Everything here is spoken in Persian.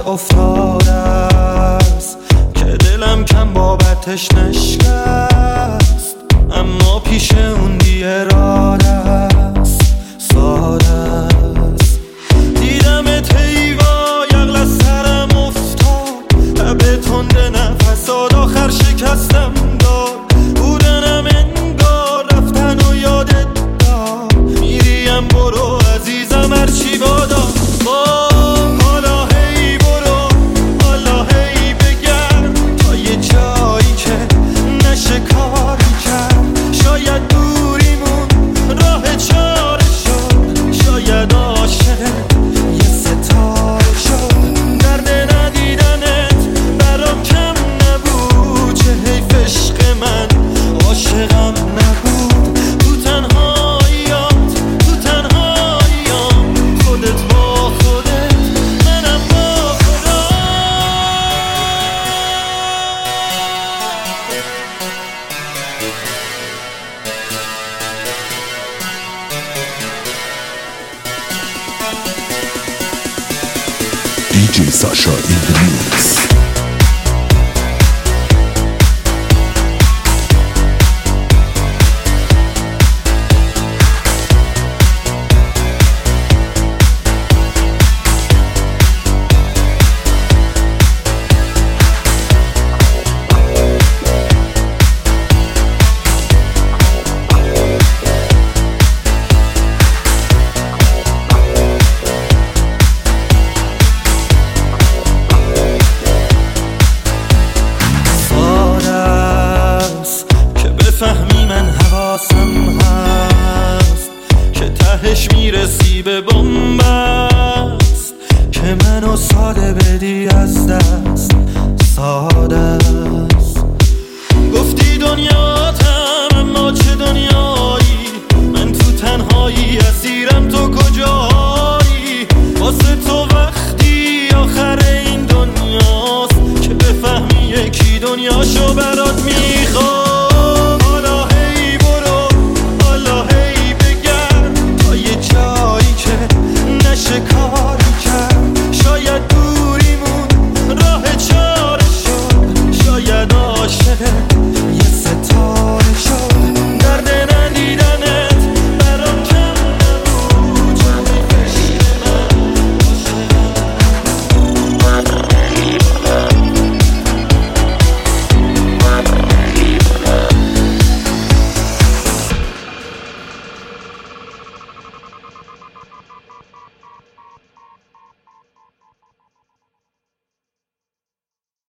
افتاده است که دلم کم بابتش نشکست، اما پیش اون بی‌اراده است، ساده است. دیدمت حیوا یغل از سرم افتاد، لب تند نفسات آخر شکستم داد. بودنم انگار رفتن و یادت داد، میریم برو عزیزم هرچی بادا. حالا هی برو، حالا هی بگرد تا یه جایی که نشه کاری کرد. شاید دوریمون راه چاره شد، شاید عاشق یه ستاره شد. درد ندیدنت برام کم نبود، چه حیف عشق من عاشقم نبود. تو تنهاییات، تو تنهاییام، خودت با خودت، منم با خودم. DJ Sasha in the mix. فهمی من حواسم هست که تهش میرسی به بنبست، که منو ساده بدی از دست، ساده است. گفتی دنیاتم اما چه دنیایی